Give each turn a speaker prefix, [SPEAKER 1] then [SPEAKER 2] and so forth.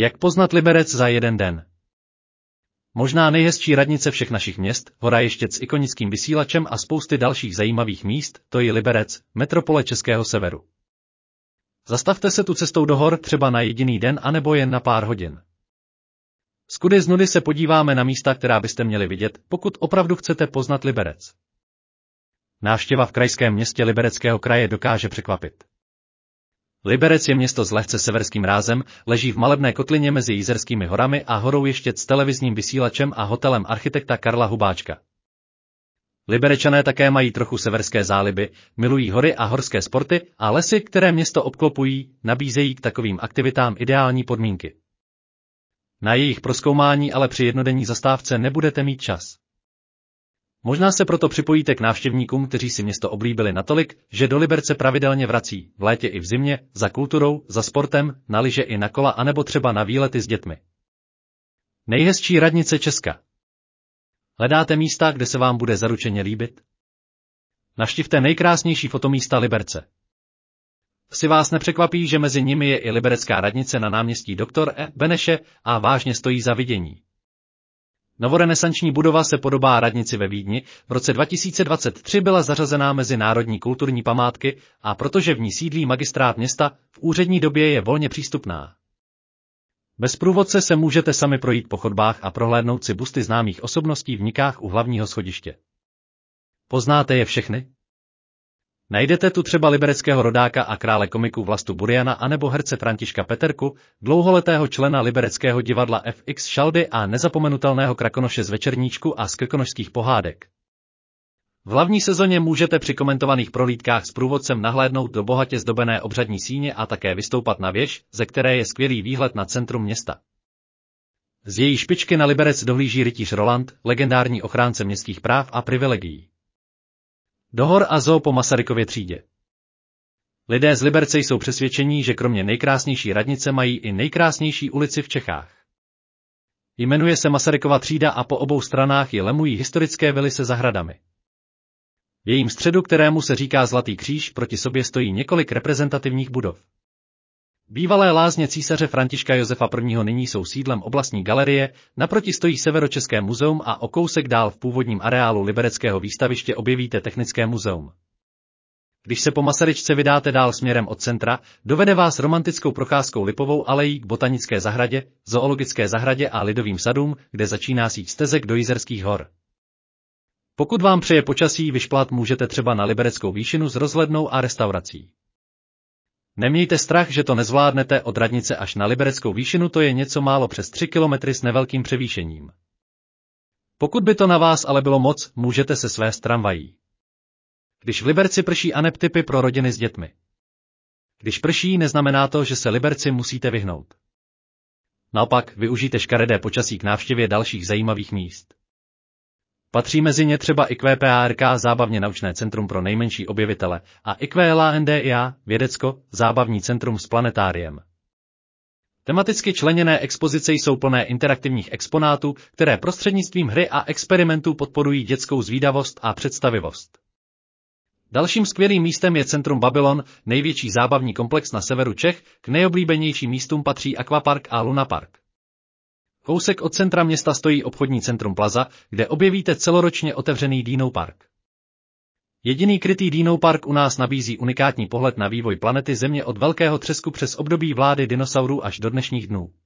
[SPEAKER 1] Jak poznat Liberec za jeden den? Možná nejhezčí radnice všech našich měst, hora Ještěd s ikonickým vysílačem a spousty dalších zajímavých míst, to je Liberec, metropole Českého severu. Zastavte se tu cestou do hor třeba na jediný den anebo jen na pár hodin. Z kudy z nudy se podíváme na místa, která byste měli vidět, pokud opravdu chcete poznat Liberec. Návštěva v krajském městě Libereckého kraje dokáže překvapit. Liberec je město s lehce severským rázem, leží v malebné kotlině mezi Jizerskými horami a horou Ještěd s televizním vysílačem a hotelem architekta Karla Hubáčka. Liberečané také mají trochu severské záliby, milují hory a horské sporty a lesy, které město obklopují, nabízejí k takovým aktivitám ideální podmínky. Na jejich prozkoumání ale při jednodenní zastávce nebudete mít čas. Možná se proto připojíte k návštěvníkům, kteří si město oblíbili natolik, že do Liberce pravidelně vrací, v létě i v zimě, za kulturou, za sportem, na lyže i na kola anebo třeba na výlety s dětmi. Nejhezčí radnice Česka. Hledáte místa, kde se vám bude zaručeně líbit? Navštivte nejkrásnější fotomísta Liberce. Si vás nepřekvapí, že mezi nimi je i liberecká radnice na náměstí Dr. Beneše a vážně stojí za vidění. Novorenesanční budova se podobá radnici ve Vídni, v roce 2023 byla zařazená mezi národní kulturní památky a protože v ní sídlí magistrát města, v úřední době je volně přístupná. Bez průvodce se můžete sami projít po chodbách a prohlédnout si busty známých osobností v nikách u hlavního schodiště. Poznáte je všechny? Najdete tu třeba libereckého rodáka a krále komiků Vlastu Buriana anebo herce Františka Peterku, dlouholetého člena libereckého divadla FX Šaldy a nezapomenutelného Krakonoše z Večerníčku a z krkonošských pohádek. V hlavní sezóně můžete při komentovaných prohlídkách s průvodcem nahlédnout do bohatě zdobené obřadní síně a také vystoupat na věž, ze které je skvělý výhled na centrum města. Z její špičky na Liberec dohlíží rytíř Roland, legendární ochránce městských práv a privilegií. Do hor a zoo po Masarykově třídě. Lidé z Liberce jsou přesvědčení, že kromě nejkrásnější radnice mají i nejkrásnější ulici v Čechách. Jmenuje se Masarykova třída a po obou stranách ji lemují historické vily se zahradami. V jejím středu, kterému se říká Zlatý kříž, proti sobě stojí několik reprezentativních budov. Bývalé lázně císaře Františka Josefa I. nyní jsou sídlem oblastní galerie, naproti stojí Severočeské muzeum a o kousek dál v původním areálu libereckého výstaviště objevíte Technické muzeum. Když se po Masaryčce vydáte dál směrem od centra, dovede vás romantickou procházkou Lipovou alejí k botanické zahradě, zoologické zahradě a lidovým sadům, kde začíná síť stezek do Jizerských hor. Pokud vám přeje počasí, vyšplat můžete třeba na Libereckou výšinu s rozhlednou a restaurací. Nemějte strach, že to nezvládnete, od radnice až na Libereckou výšinu to je něco málo přes 3 kilometry s nevelkým převýšením. Pokud by to na vás ale bylo moc, můžete se svést tramvají. Když v Liberci prší aneb tipy pro rodiny s dětmi. Když prší, neznamená to, že se Liberci musíte vyhnout. Naopak, využijte škaredé počasí k návštěvě dalších zajímavých míst. Patří mezi ně třeba IQPARK, zábavně naučné centrum pro nejmenší objevitele, a IQLANDIA, vědecko-zábavní centrum s planetáriem. Tematicky členěné expozice jsou plné interaktivních exponátů, které prostřednictvím hry a experimentů podporují dětskou zvídavost a představivost. Dalším skvělým místem je centrum Babylon, největší zábavní komplex na severu Čech, k nejoblíbenějším místům patří Aquapark a Lunapark. Kousek od centra města stojí obchodní centrum Plaza, kde objevíte celoročně otevřený Dinopark. Jediný krytý Dinopark u nás nabízí unikátní pohled na vývoj planety Země od velkého třesku přes období vlády dinosaurů až do dnešních dnů.